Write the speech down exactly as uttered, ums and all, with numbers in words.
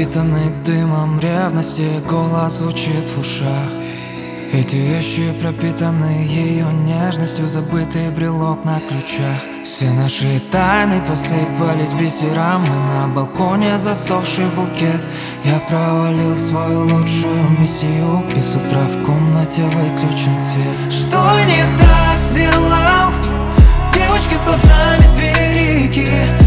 пропитанный дымом ревности, голос звучит в ушах. Эти вещи пропитаны ее нежностью, забытый брелок на ключах. Все наши тайны посыпались бисером, и на балконе засохший букет. Я провалил свою лучшую миссию, и с утра в комнате выключен свет. Что не так сделал? Девочка с глазами две реки.